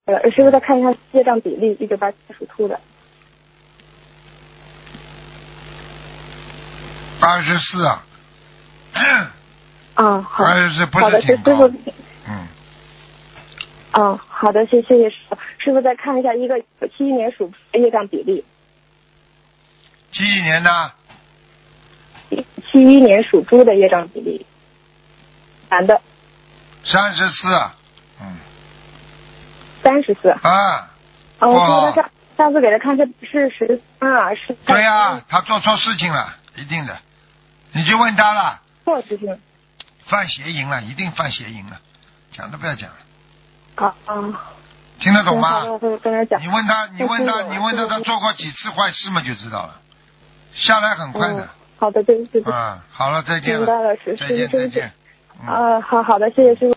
师傅再看一下业障比例，1987属兔的。 24啊。 啊，好。 24不好的， 是挺高。 师傅。好的，谢谢师傅。师傅再看一下一个71年属的业障比例。 71年的 71年属猪的业障比例，男的。 34。 34。 啊。 我说他上次给他看是13啊，是。 对呀，他做错事情了，一定的。你就问他了。 错事情。 犯邪淫了，一定犯邪淫了，讲都不要讲了。听得懂吗？你问他，他做过几次坏事嘛，就知道了。下来很快的。 好的，对。 好了，再见了。 明白了， 再见。 好的，谢谢师傅。